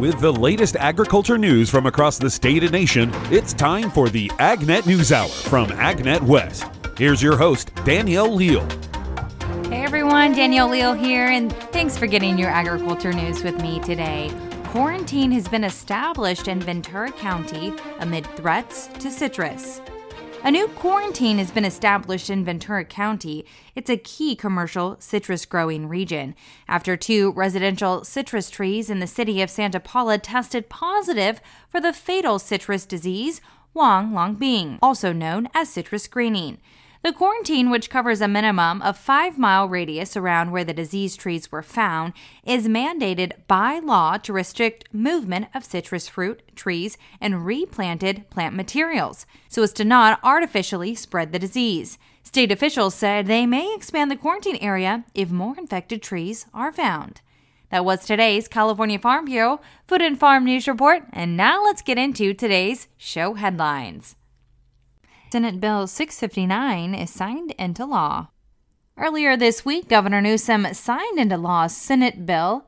With the latest agriculture news from across the state and nation, it's time for the AgNet News Hour from AgNet West. Here's your host, Danielle Leal. Hey everyone, Danielle Leal here, and thanks for getting your agriculture news with me today. Quarantine has been established in Ventura County amid threats to citrus. A new quarantine has been established in Ventura County. It's a key commercial citrus growing region after 2 residential citrus trees in the city of Santa Paula tested positive for the fatal citrus disease, Huang Longbing, also known as citrus greening. The quarantine, which covers a minimum of 5-mile radius around where the diseased trees were found, is mandated by law to restrict movement of citrus fruit, trees, and replanted plant materials so as to not artificially spread the disease. State officials said they may expand the quarantine area if more infected trees are found. That was today's California Farm Bureau Food and Farm News Report, and now let's get into today's show headlines. Senate Bill 659 is signed into law. Earlier this week, Governor Newsom signed into law Senate Bill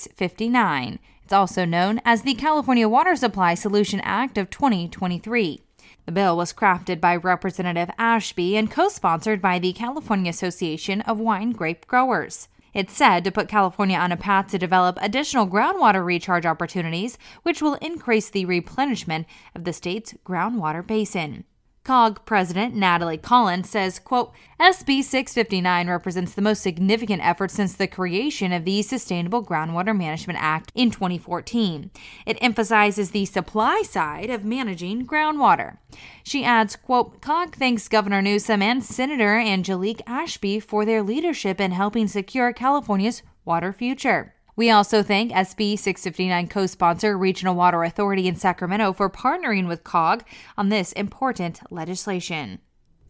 659. It's also known as the California Water Supply Solution Act of 2023. The bill was crafted by Representative Ashby and co-sponsored by the California Association of Wine Grape Growers. It's said to put California on a path to develop additional groundwater recharge opportunities, which will increase the replenishment of the state's groundwater basin. COG President Natalie Collins says, quote, SB 659 represents the most significant effort since the creation of the Sustainable Groundwater Management Act in 2014. It emphasizes the supply side of managing groundwater. She adds, quote, COG thanks Governor Newsom and Senator Angelique Ashby for their leadership in helping secure California's water future. We also thank SB 659 co-sponsor Regional Water Authority in Sacramento for partnering with COG on this important legislation.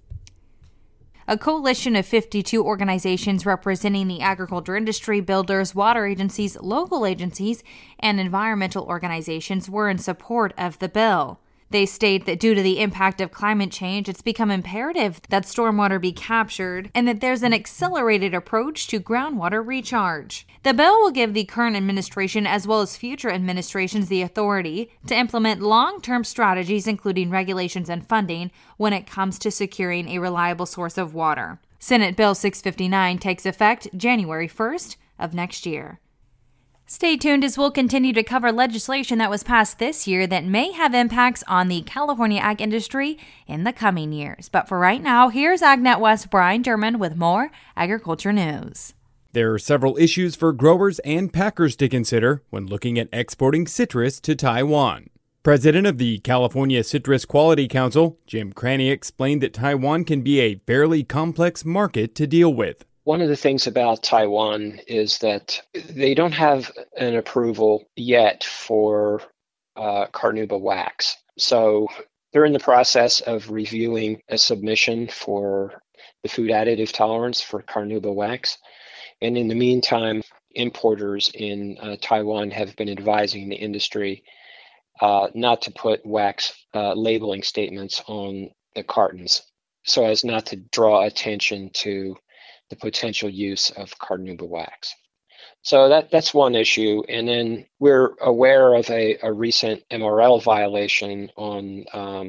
A coalition of 52 organizations representing the agriculture industry, builders, water agencies, local agencies, and environmental organizations were in support of the bill. They state that due to the impact of climate change, it's become imperative that stormwater be captured and that there's an accelerated approach to groundwater recharge. The bill will give the current administration as well as future administrations the authority to implement long-term strategies, including regulations and funding, when it comes to securing a reliable source of water. Senate Bill 659 takes effect January 1st of next year. Stay tuned as we'll continue to cover legislation that was passed this year that may have impacts on the California ag industry in the coming years. But for right now, here's AgNet West Brian Derman with more agriculture news. There are several issues for growers and packers to consider when looking at exporting citrus to Taiwan. President of the California Citrus Quality Council, Jim Craney, explained that Taiwan can be a fairly complex market to deal with. One of the things about Taiwan is that they don't have an approval yet for carnauba wax. So they're in the process of reviewing a submission for the food additive tolerance for carnauba wax. And in the meantime, importers in Taiwan have been advising the industry not to put wax labeling statements on the cartons so as not to draw attention to the potential use of carnauba wax. So that's one issue. And then we're aware of a recent MRL violation on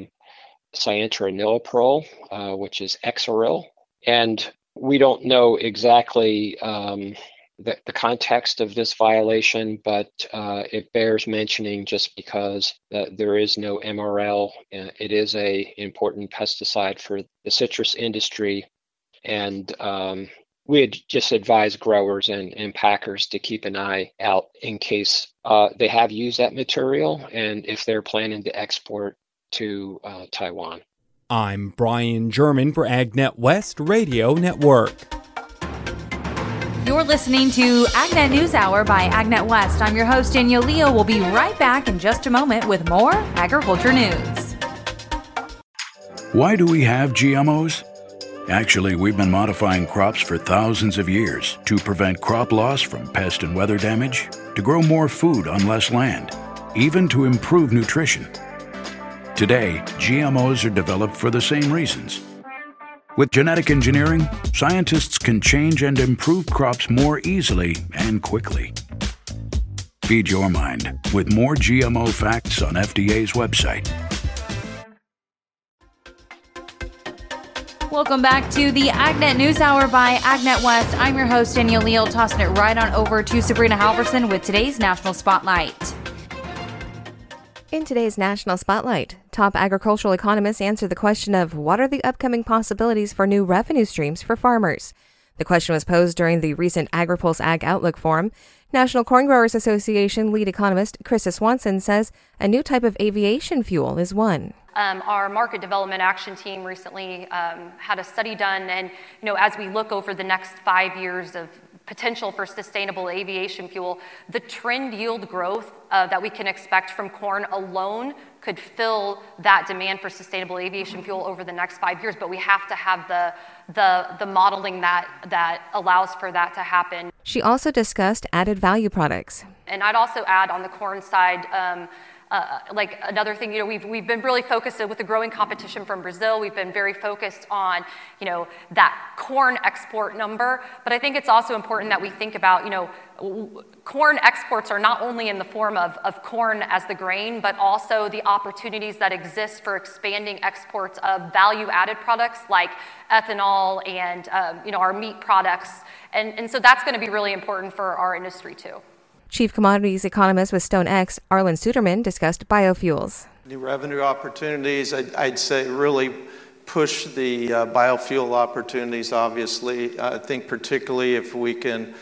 cyantraniliprole, which is Exaril. And we don't know exactly the context of this violation, but it bears mentioning just because there is no MRL. It is an important pesticide for the citrus industry. And we had just advised growers and packers to keep an eye out in case they have used that material and if they're planning to export to Taiwan. I'm Brian German for AgNet West Radio Network. You're listening to AgNet News Hour by AgNet West. I'm your host, Danielle Leal. We'll be right back in just a moment with more agriculture news. Why do we have GMOs? Actually, we've been modifying crops for thousands of years to prevent crop loss from pest and weather damage, to grow more food on less land, even to improve nutrition. Today, GMOs are developed for the same reasons. With genetic engineering, scientists can change and improve crops more easily and quickly. feed your mind with more GMO facts on FDA's website. Welcome back to the AgNet News Hour by AgNet West. I'm your host, Danielle Leal, tossing it right on over to Sabrina Halverson with today's National Spotlight. In today's National Spotlight, top agricultural economists answer the question of what are the upcoming possibilities for new revenue streams for farmers. The question was posed during the recent AgriPulse Ag Outlook Forum. National Corn Growers Association lead economist Krista Swanson says a new type of aviation fuel is one. Our market development action team recently had a study done, and as we look over the next 5 years of potential for sustainable aviation fuel, the trend yield growth that we can expect from corn alone could fill that demand for sustainable aviation fuel over the next 5 years, but we have to have the modeling that allows for that to happen. She also discussed added value products. And I'd also add on the corn side, like another thing, we've been really focused with the growing competition from Brazil. We've been very focused on, that corn export number. But I think it's also important that we think about, corn exports are not only in the form of corn as the grain, but also the opportunities that exist for expanding exports of value-added products like ethanol and, our meat products. And so that's going to be really important for our industry too. Chief Commodities Economist with StoneX, Arlen Suderman, discussed biofuels. New revenue opportunities, I'd say really push the biofuel opportunities, obviously. I think particularly if we can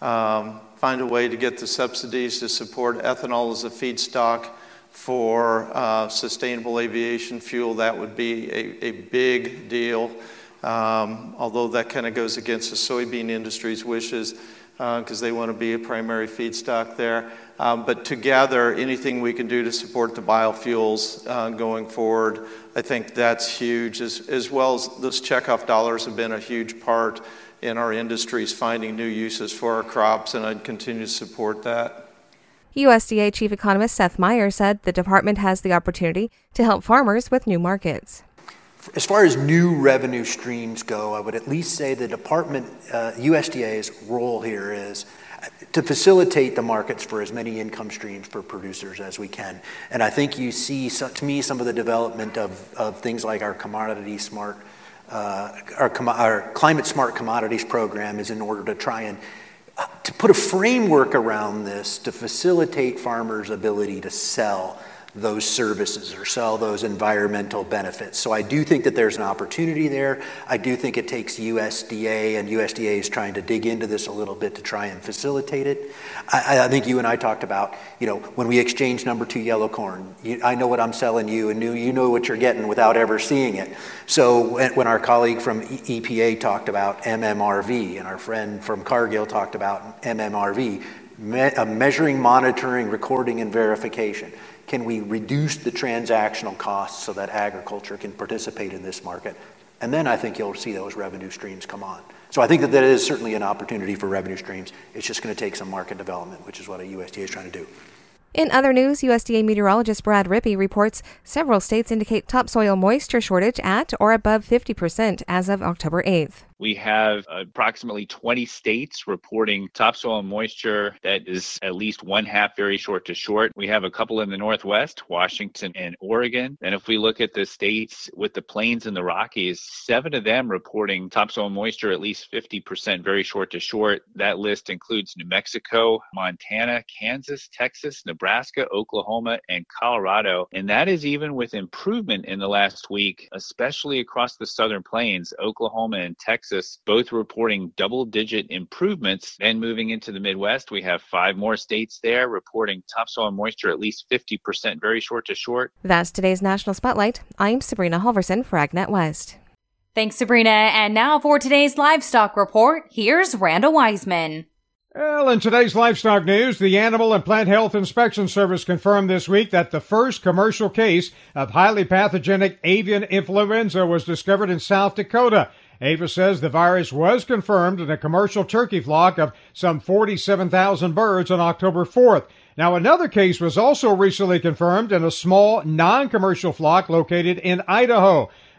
find a way to get the subsidies to support ethanol as a feedstock for sustainable aviation fuel, that would be a big deal. Although that kind of goes against the soybean industry's wishes, because they want to be a primary feedstock there. But together, anything we can do to support the biofuels going forward, I think that's huge, as well as those checkoff dollars have been a huge part in our industries finding new uses for our crops, and I'd continue to support that. USDA Chief Economist Seth Meyer said the department has the opportunity to help farmers with new markets. As far as new revenue streams go, I would at least say the department, USDA's role here is to facilitate the markets for as many income streams for producers as we can. And I think you see, to me, some of the development of things like our Commodity Smart, our Climate Smart Commodities program is in order to try and to put a framework around this to facilitate farmers' ability to sell those services or sell those environmental benefits. So I do think that there's an opportunity there. I do think it takes USDA, and USDA is trying to dig into this a little bit to try and facilitate it. I think you and I talked about, when we exchange number 2 yellow corn, I know what I'm selling you, and you know what you're getting without ever seeing it. So when our colleague from EPA talked about MMRV, and our friend from Cargill talked about MMRV, measuring, monitoring, recording, and verification. Can we reduce the transactional costs so that agriculture can participate in this market? And then I think you'll see those revenue streams come on. So I think that is certainly an opportunity for revenue streams. It's just going to take some market development, which is what a USDA is trying to do. In other news, USDA meteorologist Brad Rippey reports several states indicate topsoil moisture shortage at or above 50% as of October 8th. We have approximately 20 states reporting topsoil moisture that is at least 1/2 very short to short. We have a couple in the Northwest, Washington and Oregon. And if we look at the states with the Plains and the Rockies, 7 of them reporting topsoil moisture at least 50% very short to short. That list includes New Mexico, Montana, Kansas, Texas, Nebraska, Oklahoma, and Colorado. And that is even with improvement in the last week, especially across the Southern Plains, Oklahoma and Texas, both reporting double-digit improvements. Then moving into the Midwest, we have 5 more states there reporting topsoil moisture at least 50% very short to short. That's today's National Spotlight. I'm Sabrina Halverson for AgNet West. Thanks, Sabrina. And now for today's livestock report, here's Randall Wiseman. Well, in today's livestock news, the Animal and Plant Health Inspection Service confirmed this week that the first commercial case of highly pathogenic avian influenza was discovered in South Dakota. APHIS says the virus was confirmed in a commercial turkey flock of some 47,000 birds on October 4th. Now, another case was also recently confirmed in a small, non-commercial flock located in Idaho.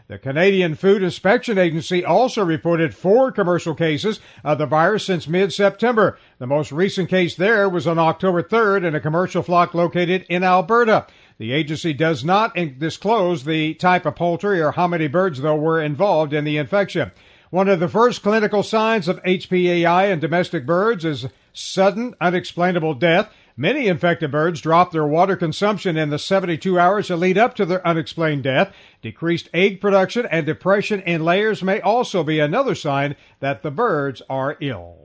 The Canadian Food Inspection Agency also reported 4 commercial cases of the virus since mid-September. The most recent case there was on October 3rd in a commercial flock located in Alberta. The agency does not disclose the type of poultry or how many birds, though, were involved in the infection. One of the first clinical signs of HPAI in domestic birds is sudden, unexplainable death. Many infected birds drop their water consumption in the 72 hours that lead up to their unexplained death. Decreased egg production and depression in layers may also be another sign that the birds are ill.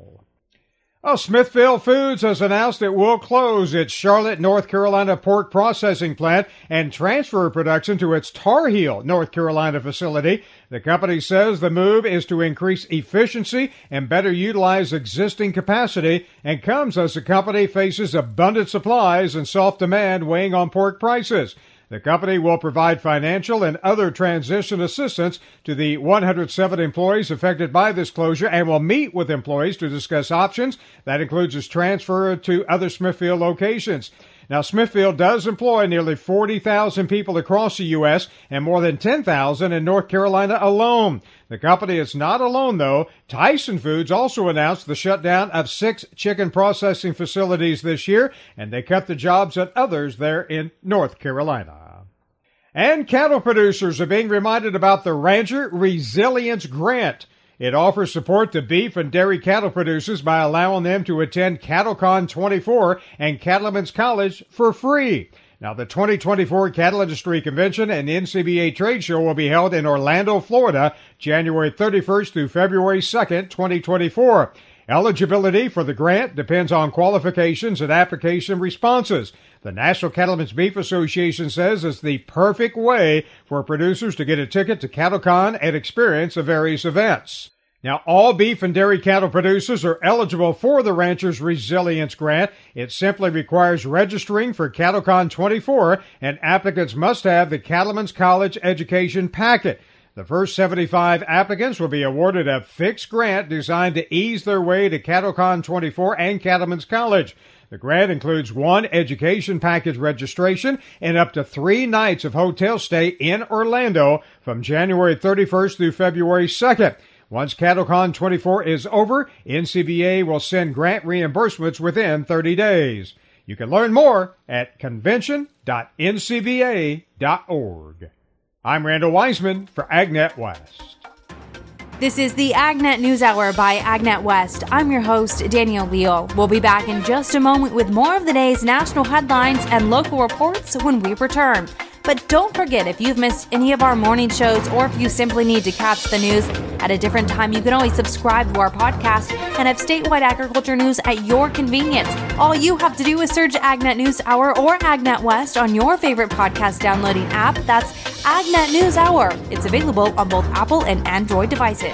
Smithfield Foods has announced it will close its Charlotte, North Carolina pork processing plant and transfer production to its Tar Heel, North Carolina facility. The company says the move is to increase efficiency and better utilize existing capacity and comes as the company faces abundant supplies and soft demand weighing on pork prices. The company will provide financial and other transition assistance to the 107 employees affected by this closure and will meet with employees to discuss options. That includes its transfer to other Smithfield locations. Now, Smithfield does employ nearly 40,000 people across the U.S. and more than 10,000 in North Carolina alone. The company is not alone, though. Tyson Foods also announced the shutdown of 6 chicken processing facilities this year, and they cut the jobs at others there in North Carolina. And cattle producers are being reminded about the Rancher Resilience Grant. It offers support to beef and dairy cattle producers by allowing them to attend CattleCon 24 and Cattlemen's College for free. Now, the 2024 Cattle Industry Convention and NCBA Trade Show will be held in Orlando, Florida, January 31st through February 2nd, 2024. Eligibility for the grant depends on qualifications and application responses. The National Cattlemen's Beef Association says it's the perfect way for producers to get a ticket to CattleCon and experience the various events. Now, all beef and dairy cattle producers are eligible for the Rancher's Resilience Grant. It simply requires registering for CattleCon 24, and applicants must have the Cattlemen's College education packet. The first 75 applicants will be awarded a fixed grant designed to ease their way to CattleCon 24 and Cattlemen's College. The grant includes 1 education package registration and up to 3 nights of hotel stay in Orlando from January 31st through February 2nd. Once CattleCon 24 is over, NCBA will send grant reimbursements within 30 days. You can learn more at convention.ncba.org. I'm Randall Wiseman for AgNet West. This is the AgNet News Hour by AgNet West. I'm your host, Danielle Leal. We'll be back in just a moment with more of the day's national headlines and local reports when we return. But don't forget, if you've missed any of our morning shows or if you simply need to catch the news at a different time, you can always subscribe to our podcast and have statewide agriculture news at your convenience. All you have to do is search AgNet News Hour or AgNet West on your favorite podcast downloading app. That's AgNet News Hour. It's available on both Apple and Android devices.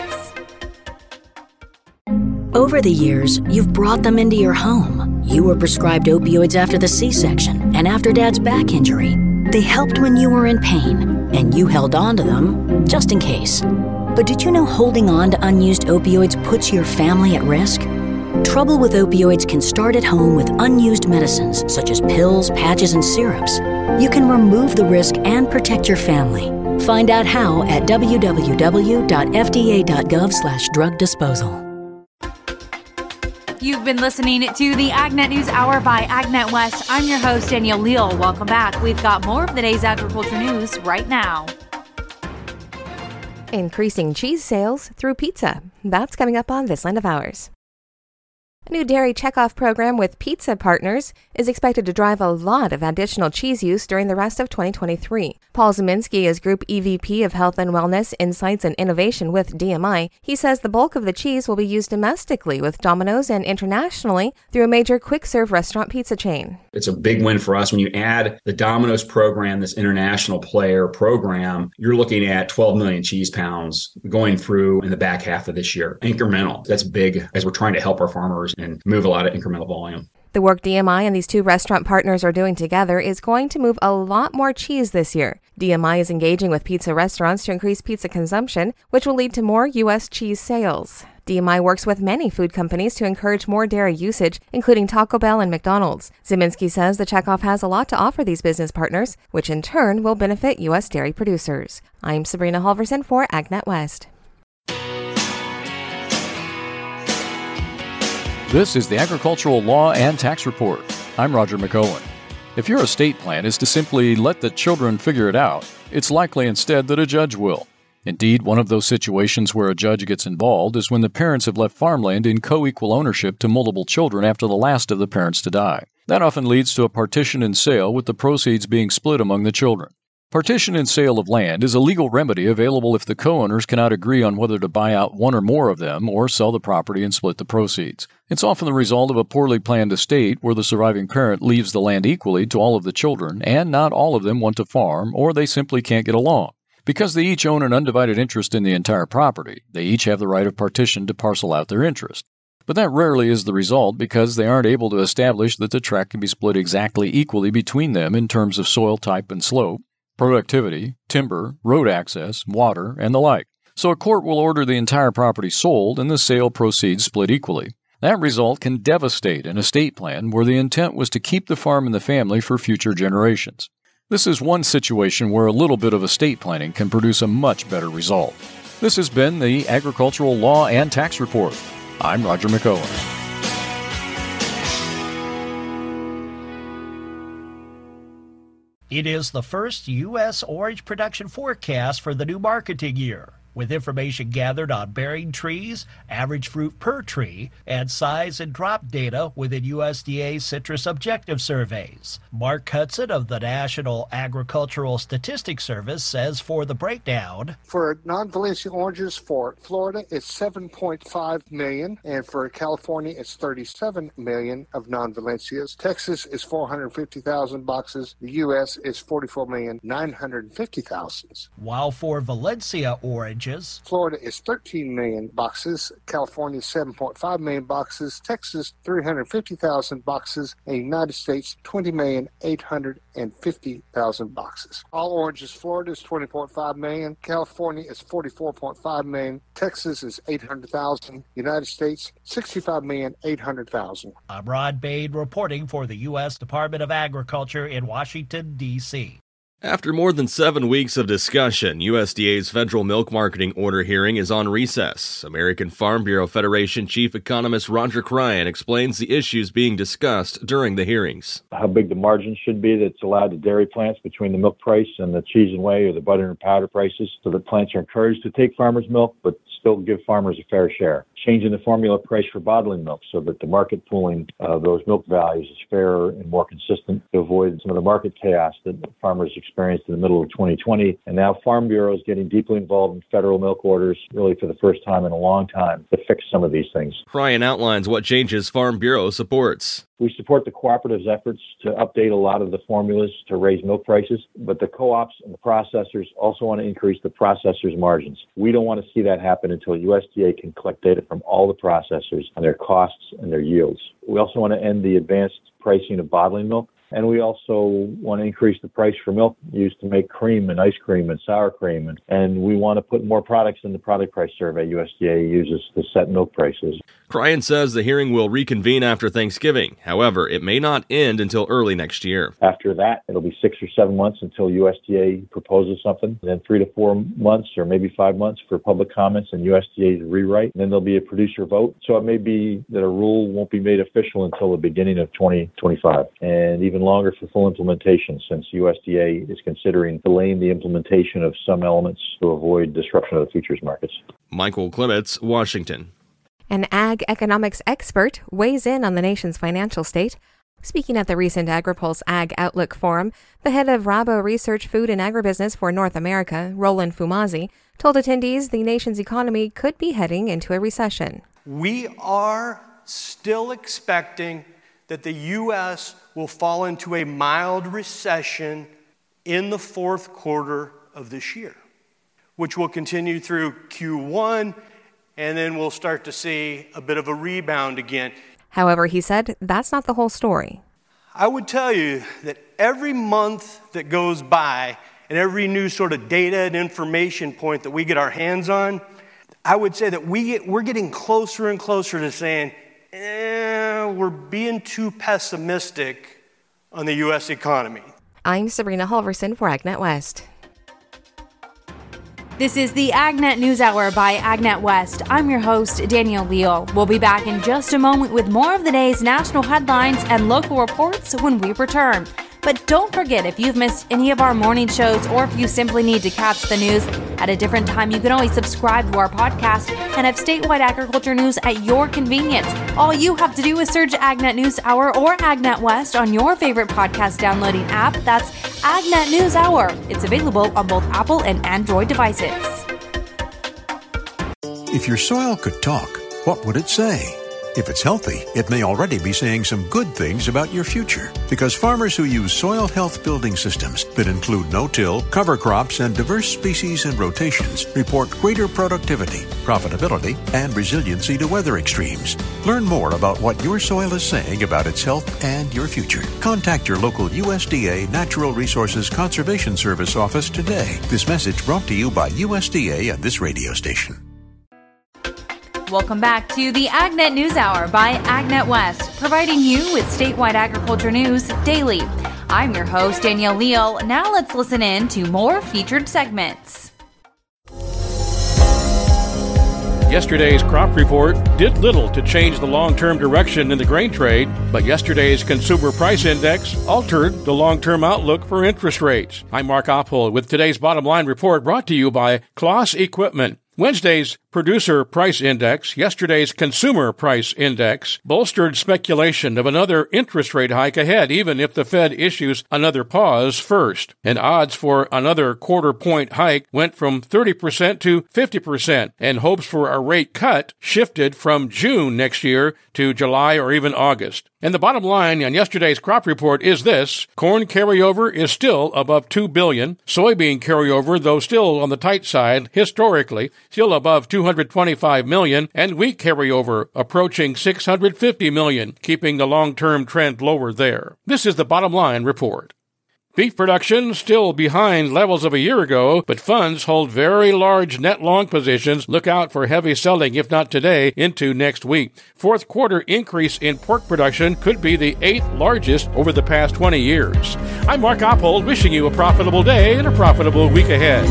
Over the years, you've brought them into your home. You were prescribed opioids after the C-section and after Dad's back injury. They helped when you were in pain, and you held on to them just in case. But did you know holding on to unused opioids puts your family at risk? Trouble with opioids can start at home with unused medicines such as pills, patches, and syrups. You can remove the risk and protect your family. Find out how at www.fda.gov/drug disposal. You've been listening to the AgNet News Hour by AgNet West. I'm your host, Danielle Leal. Welcome back. We've got more of the day's agriculture news right now. Increasing cheese sales through pizza. That's coming up on This Land of Ours. A new dairy checkoff program with pizza partners is expected to drive a lot of additional cheese use during the rest of 2023. Paul Zeminski is Group EVP of Health and Wellness, Insights and Innovation with DMI. He says the bulk of the cheese will be used domestically with Domino's and internationally through a major quick-serve restaurant pizza chain. It's a big win for us. When you add the Domino's program, this international player program, you're looking at 12 million cheese pounds going through in the back half of this year. Incremental. That's big as we're trying to help our farmers and move a lot of incremental volume. The work DMI and these 2 restaurant partners are doing together is going to move a lot more cheese this year. DMI is engaging with pizza restaurants to increase pizza consumption, which will lead to more U.S. cheese sales. DMI works with many food companies to encourage more dairy usage, including Taco Bell and McDonald's. Zieminski says the checkoff has a lot to offer these business partners, which in turn will benefit U.S. dairy producers. I'm Sabrina Halverson for AgNet West. This is the Agricultural Law and Tax Report. I'm Roger McOwen. If your estate plan is to simply let the children figure it out, it's likely instead that a judge will. Indeed, one of those situations where a judge gets involved is when the parents have left farmland in co-equal ownership to multiple children after the last of the parents to die. That often leads to a partition and sale, with the proceeds being split among the children. Partition and sale of land is a legal remedy available if the co-owners cannot agree on whether to buy out one or more of them or sell the property and split the proceeds. It's often the result of a poorly planned estate where the surviving parent leaves the land equally to all of the children, and not all of them want to farm, or they simply can't get along. Because they each own an undivided interest in the entire property, they each have the right of partition to parcel out their interest. But that rarely is the result because they aren't able to establish that the tract can be split exactly equally between them in terms of soil type and slope, productivity, timber, road access, water, and the like. So a court will order the entire property sold and the sale proceeds split equally. That result can devastate an estate plan where the intent was to keep the farm in the family for future generations. This is one situation where a little bit of estate planning can produce a much better result. This has been the Agricultural Law and Tax Report. I'm Roger McOwen. It is the first U.S. orange production forecast for the new marketing year, with information gathered on bearing trees, average fruit per tree, and size and drop data within USDA citrus objective surveys. Mark Hudson of the National Agricultural Statistics Service says for the breakdown, for non-Valencia oranges for Florida, it's 7.5 million, and for California, it's 37 million of non-Valencias. Texas is 450,000 boxes. The U.S. is 44,950,000. While for Valencia orange, Florida is 13 million boxes, California 7.5 million boxes, Texas 350,000 boxes, and the United States 20,850,000 boxes. All oranges, Florida is 20.5 million, California is 44.5 million, Texas is 800,000, United States 65,800,000. I'm Rod Bain reporting for the U.S. Department of Agriculture in Washington, D.C. After more than 7 weeks of discussion, USDA's federal milk marketing order hearing is on recess. American Farm Bureau Federation Chief Economist Roger Cryan explains the issues being discussed during the hearings. How big the margin should be that's allowed to dairy plants between the milk price and the cheese and whey or the butter and powder prices, so that plants are encouraged to take farmers' milk but still give farmers a fair share. Changing the formula price for bottling milk so that the market pooling of those milk values is fairer and more consistent to avoid some of the market chaos that farmers experienced in the middle of 2020. And now Farm Bureau is getting deeply involved in federal milk orders, really for the first time in a long time, to fix some of these things. Cryan outlines what changes Farm Bureau supports. We support the cooperatives' efforts to update a lot of the formulas to raise milk prices, but the co-ops and the processors also want to increase the processors' margins. We don't want to see that happen until USDA can collect data from all the processors on their costs and their yields. We also want to end the advanced pricing of bottling milk. And we also want to increase the price for milk used to make cream and ice cream and sour cream. And we want to put more products in the product price survey USDA uses to set milk prices. Cryan says the hearing will reconvene after Thanksgiving. However, it may not end until early next year. After that, it'll be 6 or 7 months until USDA proposes something. And then 3 to 4 months or maybe 5 months for public comments and USDA's rewrite. And then there'll be a producer vote. So it may be that a rule won't be made official until the beginning of 2025. And even longer for full implementation, since USDA is considering delaying the implementation of some elements to avoid disruption of the futures markets. Michael Clements, Washington. An ag economics expert weighs in on the nation's financial state. Speaking at the recent AgriPulse Ag Outlook Forum, the head of Rabo Research Food and Agribusiness for North America, Roland Fumazi, told attendees the nation's economy could be heading into a recession. We are still expecting that the U.S. will fall into a mild recession in the fourth quarter of this year, which will continue through Q1, and then we'll start to see a bit of a rebound again. However, he said that's not the whole story. I would tell you that every month that goes by and every new sort of data and information point that we get our hands on, I would say that we're getting closer and closer to saying, we're being too pessimistic on the U.S. economy. I'm Sabrina Halverson for AgNet West. This is the AgNet News Hour by AgNet West. I'm your host, Danielle Leal. We'll be back in just a moment with more of the day's national headlines and local reports when we return. But don't forget, if you've missed any of our morning shows or if you simply need to catch the news at a different time, you can always subscribe to our podcast and have statewide agriculture news at your convenience. All you have to do is search AgNet News Hour or AgNet West on your favorite podcast downloading app. That's AgNet News Hour. It's available on both Apple and Android devices. If your soil could talk, what would it say? If it's healthy, it may already be saying some good things about your future, because farmers who use soil health building systems that include no-till, cover crops, and diverse species and rotations report greater productivity, profitability, and resiliency to weather extremes. Learn more about what your soil is saying about its health and your future. Contact your local USDA Natural Resources Conservation Service office today. This message brought to you by USDA and this radio station. Welcome back to the AgNet News Hour by AgNet West, providing you with statewide agriculture news daily. I'm your host, Danielle Leal. Now let's listen in to more featured segments. Yesterday's crop report did little to change the long-term direction in the grain trade, but yesterday's consumer price index altered the long-term outlook for interest rates. I'm Mark Oppold with today's bottom line report brought to you by Kloss Equipment. Wednesday's producer price index, yesterday's consumer price index, bolstered speculation of another interest rate hike ahead, even if the Fed issues another pause first. And odds for another quarter-point hike went from 30% to 50%, and hopes for a rate cut shifted from June next year to July or even August. And the bottom line on yesterday's crop report is this: corn carryover is still above $2 billion. Soybean carryover, though still on the tight side historically, still above $225 million, and wheat carryover approaching $650 million, keeping the long-term trend lower there. This is the bottom line report. Beef production still behind levels of a year ago, but funds hold very large net long positions. Look out for heavy selling, if not today, into next week. Fourth quarter increase in pork production could be the 8th largest over the past 20 years. I'm Mark Oppold, wishing you a profitable day and a profitable week ahead.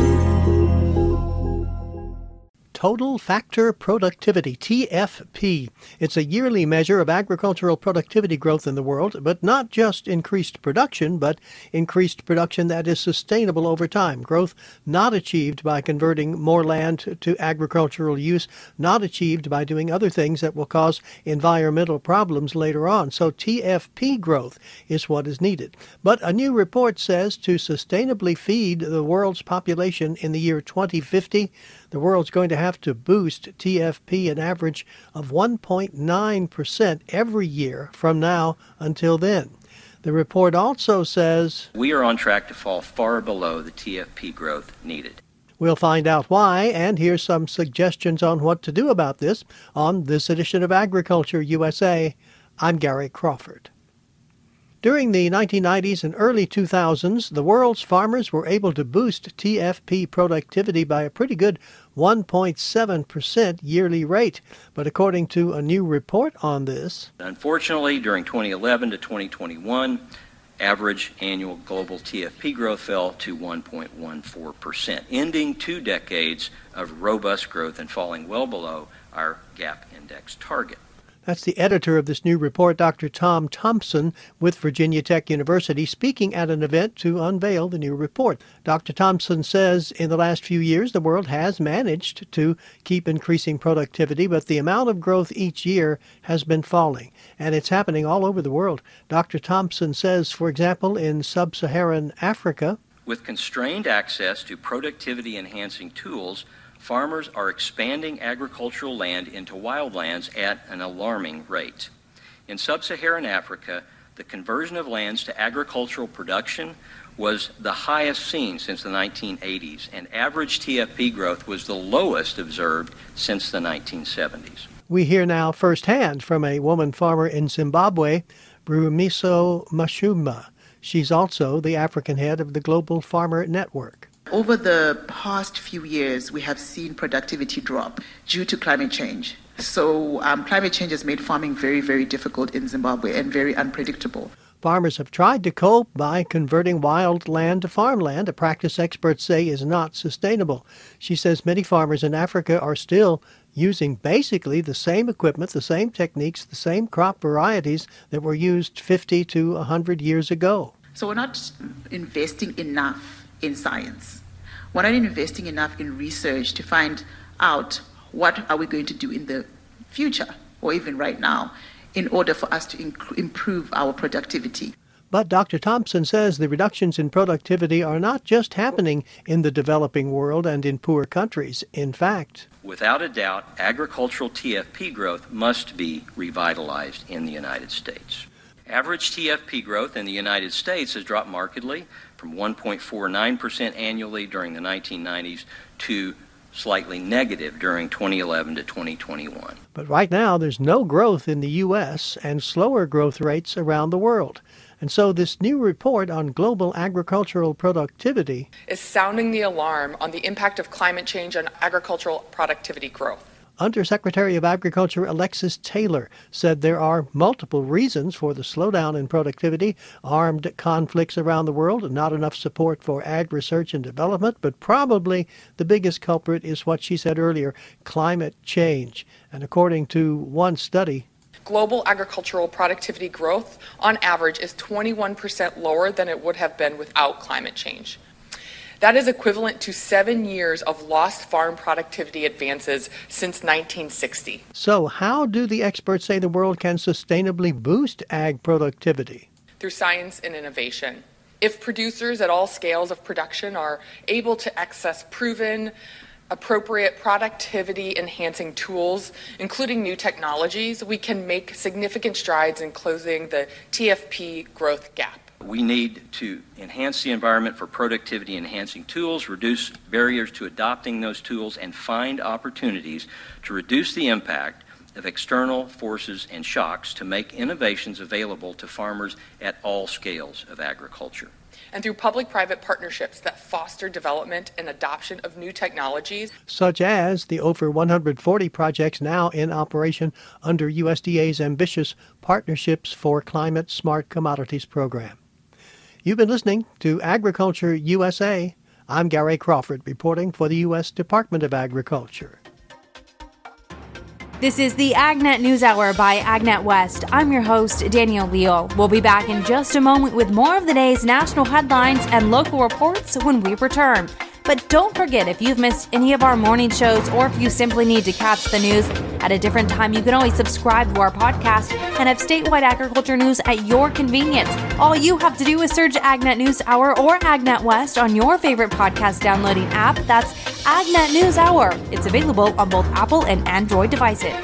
Total Factor Productivity, TFP. It's a yearly measure of agricultural productivity growth in the world, but not just increased production, but increased production that is sustainable over time. Growth not achieved by converting more land to agricultural use, not achieved by doing other things that will cause environmental problems later on. So TFP growth is what is needed. But a new report says to sustainably feed the world's population in the year 2050, the world's going to have to boost TFP an average of 1.9% every year from now until then. The report also says we are on track to fall far below the TFP growth needed. We'll find out why, and here's some suggestions on what to do about this on this edition of Agriculture USA. I'm Gary Crawford. During the 1990s and early 2000s, the world's farmers were able to boost TFP productivity by a pretty good 1.7% yearly rate. But according to a new report on this, unfortunately, during 2011 to 2021, average annual global TFP growth fell to 1.14%, ending 2 decades of robust growth and falling well below our GAP index target. That's the editor of this new report, Dr. Tom Thompson, with Virginia Tech University, speaking at an event to unveil the new report. Dr. Thompson says in the last few years, the world has managed to keep increasing productivity, but the amount of growth each year has been falling, and it's happening all over the world. Dr. Thompson says, for example, in sub-Saharan Africa, with constrained access to productivity-enhancing tools, farmers are expanding agricultural land into wildlands at an alarming rate. In sub-Saharan Africa, the conversion of lands to agricultural production was the highest seen since the 1980s, and average TFP growth was the lowest observed since the 1970s. We hear now firsthand from a woman farmer in Zimbabwe, Brumiso Mashuma. She's also the African head of the Global Farmer Network. over the past few years, we have seen productivity drop due to climate change. So climate change has made farming very, very difficult in Zimbabwe and very unpredictable. Farmers have tried to cope by converting wild land to farmland, a practice experts say is not sustainable. She says many farmers in Africa are still using basically the same equipment, the same techniques, the same crop varieties that were used 50 to 100 years ago. So we're not investing enough in science. We're not investing enough in research to find out what are we going to do in the future or even right now in order for us to improve our productivity. But Dr. Thompson says the reductions in productivity are not just happening in the developing world and in poor countries. In fact, without a doubt, agricultural TFP growth must be revitalized in the United States. Average TFP growth in the United States has dropped markedly from 1.49% annually during the 1990s to slightly negative during 2011 to 2021. But right now, there's no growth in the U.S. and slower growth rates around the world. And so this new report on global agricultural productivity is sounding the alarm on the impact of climate change on agricultural productivity growth. Undersecretary of Agriculture Alexis Taylor said there are multiple reasons for the slowdown in productivity: armed conflicts around the world, not enough support for ag research and development, but probably the biggest culprit is what she said earlier, climate change. And according to one study, global agricultural productivity growth, on average, is 21% lower than it would have been without climate change. That is equivalent to 7 years of lost farm productivity advances since 1960. So how do the experts say the world can sustainably boost ag productivity? Through science and innovation. If producers at all scales of production are able to access proven, appropriate productivity-enhancing tools, including new technologies, we can make significant strides in closing the TFP growth gap. We need to enhance the environment for productivity-enhancing tools, reduce barriers to adopting those tools, and find opportunities to reduce the impact of external forces and shocks to make innovations available to farmers at all scales of agriculture. And through public-private partnerships that foster development and adoption of new technologies, such as the over 140 projects now in operation under USDA's ambitious Partnerships for Climate Smart Commodities program. You've been listening to Agriculture USA. I'm Gary Crawford, reporting for the U.S. Department of Agriculture. This is the AgNet News Hour by AgNet West. I'm your host, Danielle Leal. We'll be back in just a moment with more of the day's national headlines and local reports when we return. But don't forget, if you've missed any of our morning shows or if you simply need to catch the news at a different time, you can always subscribe to our podcast and have statewide agriculture news at your convenience. All you have to do is search AgNet News Hour or AgNet West on your favorite podcast downloading app. That's AgNet News Hour. It's available on both Apple and Android devices.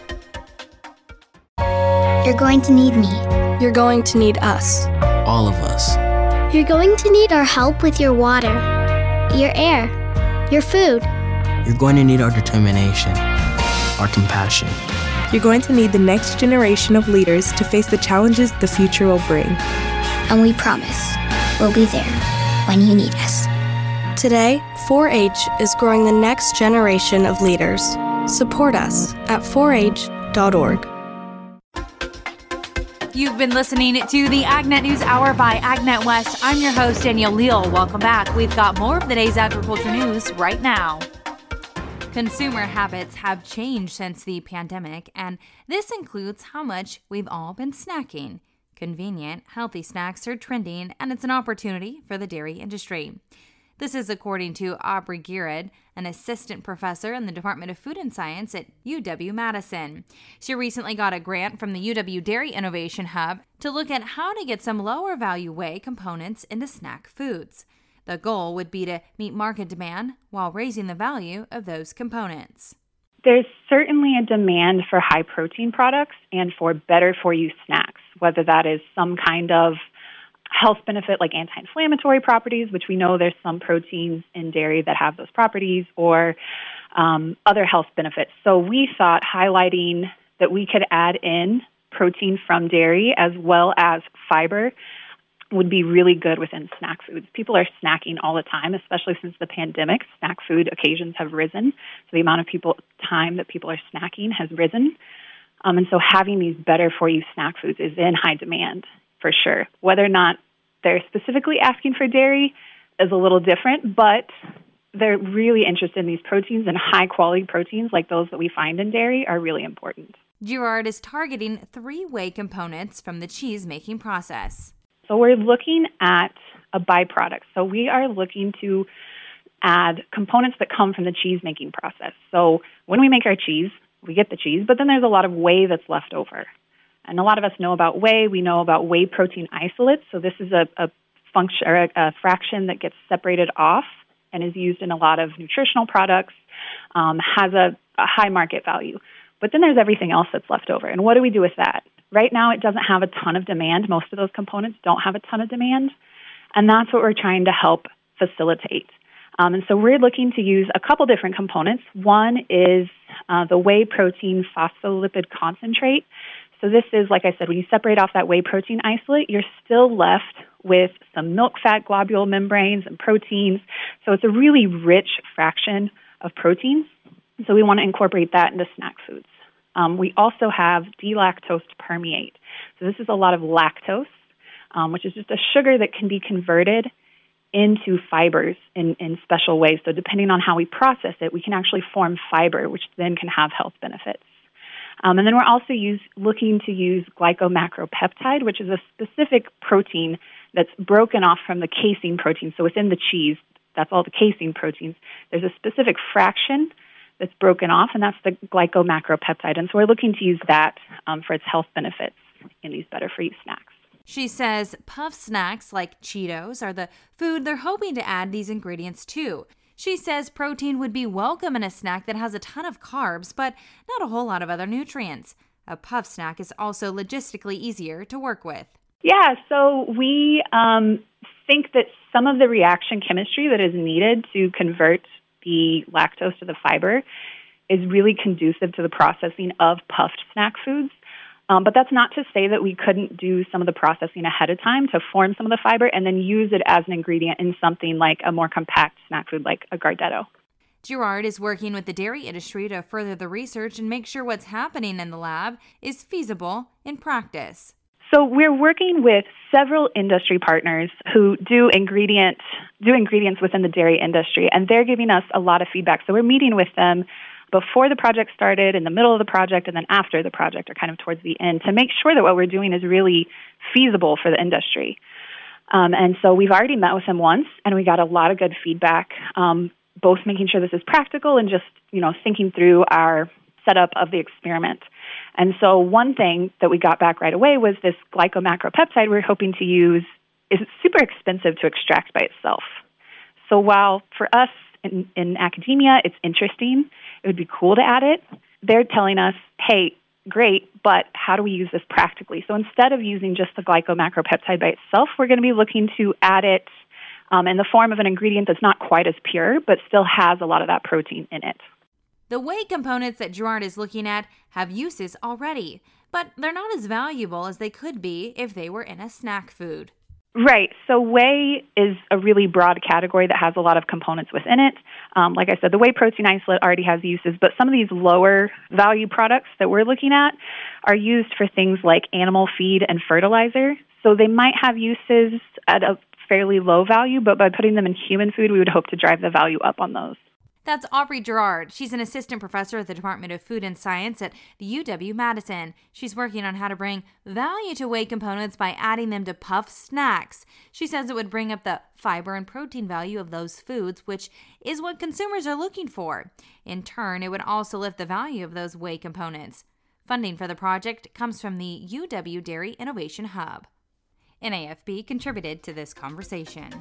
You're going to need me. You're going to need us. All of us. You're going to need our help with your water, your air, your food. You're going to need our determination, our compassion. You're going to need the next generation of leaders to face the challenges the future will bring. And we promise we'll be there when you need us. Today, 4-H is growing the next generation of leaders. Support us at 4h.org. You've been listening to the AgNet News Hour by AgNet West. I'm your host, Danielle Leal. Welcome back. We've got more of the day's agriculture news right now. Consumer habits have changed since the pandemic, and this includes how much we've all been snacking. Convenient, healthy snacks are trending, and it's an opportunity for the dairy industry. This is according to Aubrey Garrett, an assistant professor in the Department of Food and Science at UW-Madison. She recently got a grant from the UW Dairy Innovation Hub to look at how to get some lower value whey components into snack foods. The goal would be to meet market demand while raising the value of those components. There's certainly a demand for high protein products and for better for you snacks, whether that is some kind of health benefit like anti-inflammatory properties, which we know there's some proteins in dairy that have those properties, or other health benefits. So we thought highlighting that we could add in protein from dairy as well as fiber would be really good within snack foods. People are snacking all the time, especially since the pandemic. Snack food occasions have risen. So the amount of time that people are snacking has risen. And so having these better-for-you snack foods is in high demand, for sure. Whether or not they're specifically asking for dairy is a little different, but they're really interested in these proteins, and high-quality proteins like those that we find in dairy are really important. Girard is targeting 3 whey components from the cheese-making process. So we're looking at a byproduct. So we are looking to add components that come from the cheese-making process. So when we make our cheese, we get the cheese, but then there's a lot of whey that's left over. And a lot of us know about whey. We know about whey protein isolates. So this is a function or a fraction that gets separated off and is used in a lot of nutritional products, has a high market value. But then there's everything else that's left over. And what do we do with that? Right now, it doesn't have a ton of demand. Most of those components don't have a ton of demand. And that's what we're trying to help facilitate. And so we're looking to use a couple different components. One is the whey protein phospholipid concentrate. So this is, like I said, when you separate off that whey protein isolate, you're still left with some milk fat globule membranes and proteins. So it's a really rich fraction of proteins. So we want to incorporate that into snack foods. We also have delactose permeate. So this is a lot of lactose, which is just a sugar that can be converted into fibers in special ways. So depending on how we process it, we can actually form fiber, which then can have health benefits. And then we're also looking to use glycomacropeptide, which is a specific protein that's broken off from the casein protein. So within the cheese, that's all the casein proteins. There's a specific fraction that's broken off, and that's the glycomacropeptide. And so we're looking to use that for its health benefits in these better-for-you snacks. She says puff snacks like Cheetos are the food they're hoping to add these ingredients to. She says protein would be welcome in a snack that has a ton of carbs, but not a whole lot of other nutrients. A puff snack is also logistically easier to work with. Yeah, so we think that some of the reaction chemistry that is needed to convert the lactose to the fiber is really conducive to the processing of puffed snack foods. But that's not to say that we couldn't do some of the processing ahead of time to form some of the fiber and then use it as an ingredient in something like a more compact snack food like a Gardetto. Girard is working with the dairy industry to further the research and make sure what's happening in the lab is feasible in practice. So we're working with several industry partners who do ingredients within the dairy industry, and they're giving us a lot of feedback. So we're meeting with them before the project started, in the middle of the project, and then after the project, or kind of towards the end, to make sure that what we're doing is really feasible for the industry. And so we've already met with them once, and we got a lot of good feedback, both making sure this is practical and just, thinking through our setup of the experiment. And so one thing that we got back right away was this glycomacropeptide we're hoping to use is super expensive to extract by itself. So while for us in academia it's interesting, it would be cool to add it, they're telling us, hey, great, but how do we use this practically? So instead of using just the glycomacropeptide by itself, we're going to be looking to add it in the form of an ingredient that's not quite as pure, but still has a lot of that protein in it. The whey components that Girard is looking at have uses already, but they're not as valuable as they could be if they were in a snack food. Right. So whey is a really broad category that has a lot of components within it. Like I said, the whey protein isolate already has uses, but some of these lower value products that we're looking at are used for things like animal feed and fertilizer. So they might have uses at a fairly low value, but by putting them in human food, we would hope to drive the value up on those. That's Aubrey Girard. She's an assistant professor at the Department of Food and Science at the UW-Madison. She's working on how to bring value to whey components by adding them to puff snacks. She says it would bring up the fiber and protein value of those foods, which is what consumers are looking for. In turn, it would also lift the value of those whey components. Funding for the project comes from the UW Dairy Innovation Hub. NAFB contributed to this conversation.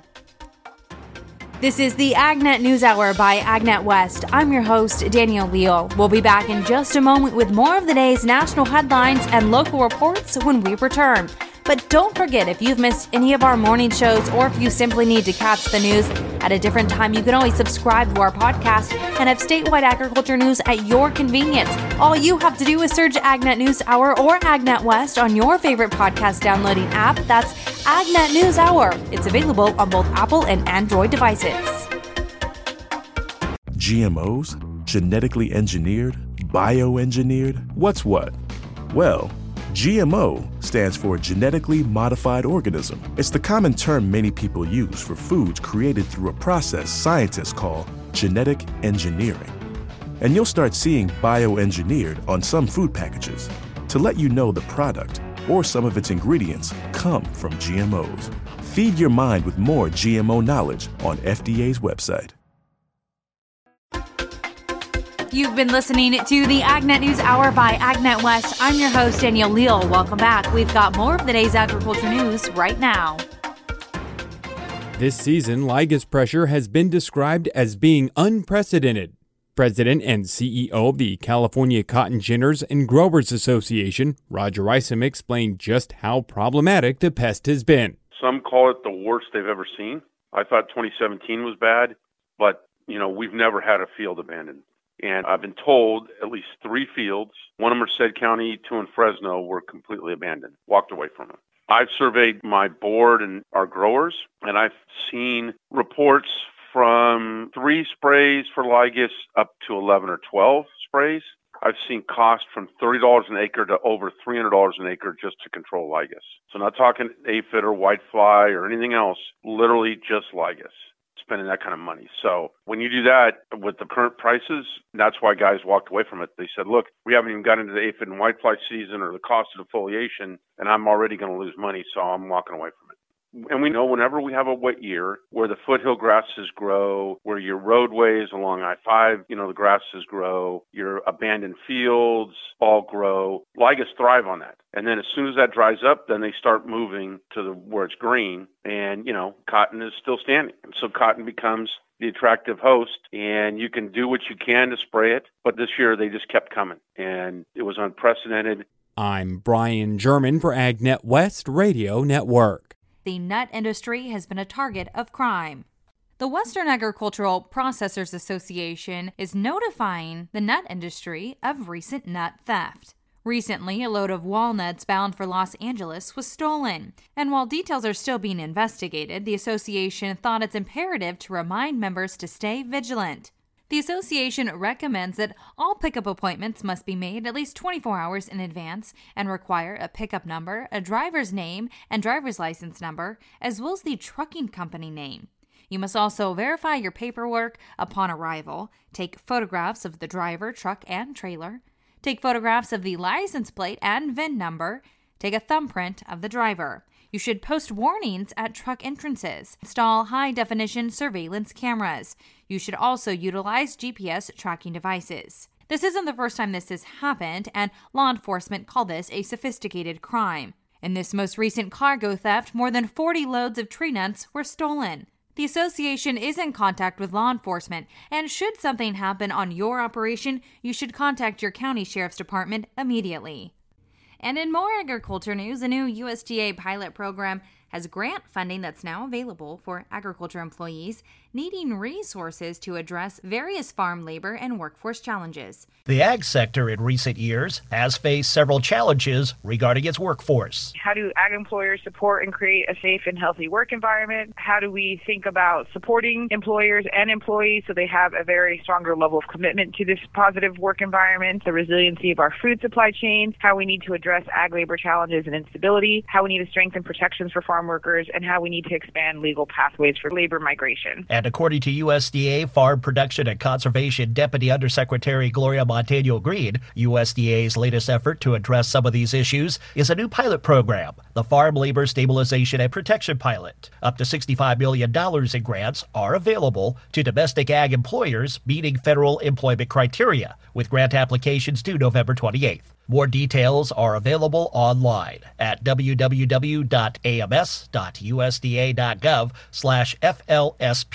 This is the AgNet News Hour by AgNet West. I'm your host, Danielle Leal. We'll be back in just a moment with more of the day's national headlines and local reports when we return. But don't forget, if you've missed any of our morning shows or if you simply need to catch the news at a different time, you can always subscribe to our podcast and have statewide agriculture news at your convenience. All you have to do is search AgNet News Hour or AgNet West on your favorite podcast downloading app. That's AgNet News Hour. It's available on both Apple and Android devices. GMOs? Genetically engineered? Bioengineered? What's what? Well, GMO stands for Genetically Modified Organism. It's the common term many people use for foods created through a process scientists call genetic engineering. And you'll start seeing bioengineered on some food packages to let you know the product or some of its ingredients come from GMOs. Feed your mind with more GMO knowledge on FDA's website. You've been listening to the AgNet News Hour by AgNet West. I'm your host, Danielle Leal. Welcome back. We've got more of the day's agriculture news right now. This season, Ligas pressure has been described as being unprecedented. President and CEO of the California Cotton Ginners and Growers Association, Roger Isom, explained just how problematic the pest has been. Some call it the worst they've ever seen. I thought 2017 was bad, but, we've never had a field abandoned. And I've been told at least 3 fields, one in Merced County, 2 in Fresno, were completely abandoned, walked away from them. I've surveyed my board and our growers, and I've seen reports from 3 sprays for Ligas up to 11 or 12 sprays. I've seen cost from $30 an acre to over $300 an acre just to control Ligas. So not talking aphid or whitefly or anything else, literally just Ligas. Spending that kind of money. So when you do that with the current prices, that's why guys walked away from it. They said, look, we haven't even got into the aphid and whitefly season or the cost of defoliation, and I'm already going to lose money, so I'm walking away from it. And we know whenever we have a wet year where the foothill grasses grow, where your roadways along I-5, the grasses grow, your abandoned fields all grow, Ligas thrive on that. And then as soon as that dries up, then they start moving to where it's green and, cotton is still standing. And so cotton becomes the attractive host, and you can do what you can to spray it. But this year they just kept coming, and it was unprecedented. I'm Brian German for AgNet West Radio Network. The nut industry has been a target of crime. The Western Agricultural Processors Association is notifying the nut industry of recent nut theft. Recently, a load of walnuts bound for Los Angeles was stolen, and while details are still being investigated, the association thought it's imperative to remind members to stay vigilant. The association recommends that all pickup appointments must be made at least 24 hours in advance and require a pickup number, a driver's name and driver's license number, as well as the trucking company name. You must also verify your paperwork upon arrival, take photographs of the driver, truck, and trailer, take photographs of the license plate and VIN number, take a thumbprint of the driver. You should post warnings at truck entrances. Install high-definition surveillance cameras. You should also utilize GPS tracking devices. This isn't the first time this has happened, and law enforcement call this a sophisticated crime. In this most recent cargo theft, more than 40 loads of tree nuts were stolen. The association is in contact with law enforcement, and should something happen on your operation, you should contact your county sheriff's department immediately. And in more agriculture news, a new USDA pilot program has grant funding that's now available for agriculture employees needing resources to address various farm labor and workforce challenges. The ag sector in recent years has faced several challenges regarding its workforce. How do ag employers support and create a safe and healthy work environment? How do we think about supporting employers and employees so they have a very stronger level of commitment to this positive work environment? The resiliency of our food supply chain, how we need to address ag labor challenges and instability, how we need to strengthen protections for farm workers, and how we need to expand legal pathways for labor migration. And according to USDA Farm Production and Conservation Deputy Undersecretary Gloria Montano Green, USDA's latest effort to address some of these issues is a new pilot program, the Farm Labor Stabilization and Protection Pilot. Up to $65 million in grants are available to domestic ag employers meeting federal employment criteria, with grant applications due November 28th. More details are available online at www.ams.usda.gov/FLSP.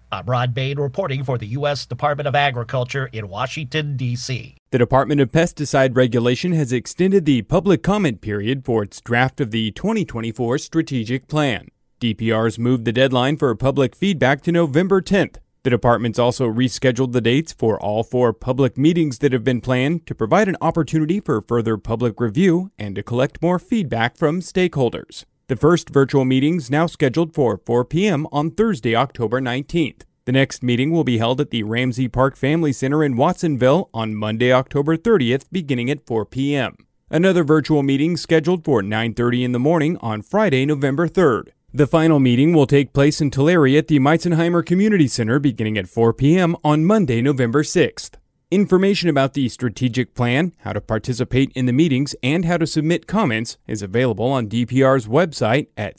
I'm Rod Bain reporting for the U.S. Department of Agriculture in Washington, D.C. The Department of Pesticide Regulation has extended the public comment period for its draft of the 2024 strategic plan. DPR's moved the deadline for public feedback to November 10th. The department's also rescheduled the dates for all 4 public meetings that have been planned to provide an opportunity for further public review and to collect more feedback from stakeholders. The first virtual meeting's now scheduled for 4 p.m. on Thursday, October 19th. The next meeting will be held at the Ramsey Park Family Center in Watsonville on Monday, October 30th, beginning at 4 p.m. Another virtual meeting scheduled for 9:30 in the morning on Friday, November 3rd. The final meeting will take place in Tulare at the Meitzenheimer Community Center beginning at 4 p.m. on Monday, November 6th. Information about the strategic plan, how to participate in the meetings, and how to submit comments is available on DPR's website at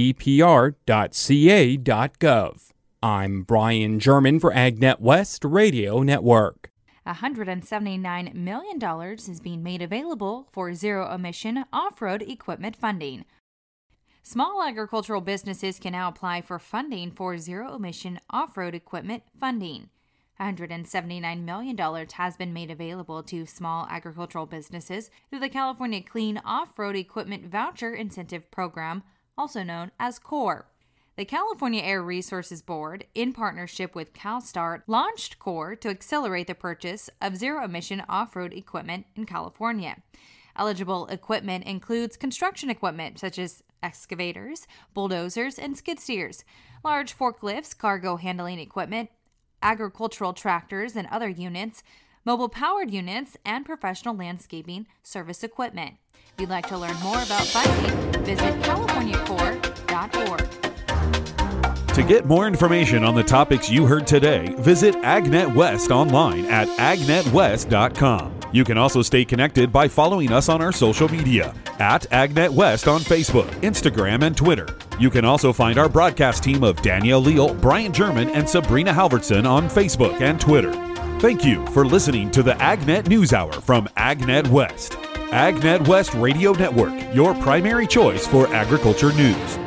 cdpr.ca.gov. I'm Brian German for AgNet West Radio Network. $179 million is being made available for zero-emission off-road equipment funding. Small agricultural businesses can now apply for funding for zero-emission off-road equipment funding. $179 million has been made available to small agricultural businesses through the California Clean Off-Road Equipment Voucher Incentive Program, also known as CORE. The California Air Resources Board, in partnership with CalSTART, launched CORE to accelerate the purchase of zero-emission off-road equipment in California. Eligible equipment includes construction equipment such as excavators, bulldozers, and skid steers, large forklifts, cargo handling equipment, agricultural tractors and other units, mobile powered units, and professional landscaping service equipment. If you'd like to learn more about funding, visit californiacore.org. To get more information on the topics you heard today, visit AgNet West online at agnetwest.com. You can also stay connected by following us on our social media at AgNet West on Facebook, Instagram, and Twitter. You can also find our broadcast team of Danielle Leal, Brian German, and Sabrina Halverson on Facebook and Twitter. Thank you for listening to the AgNet News Hour from AgNet West. AgNet West Radio Network, your primary choice for agriculture news.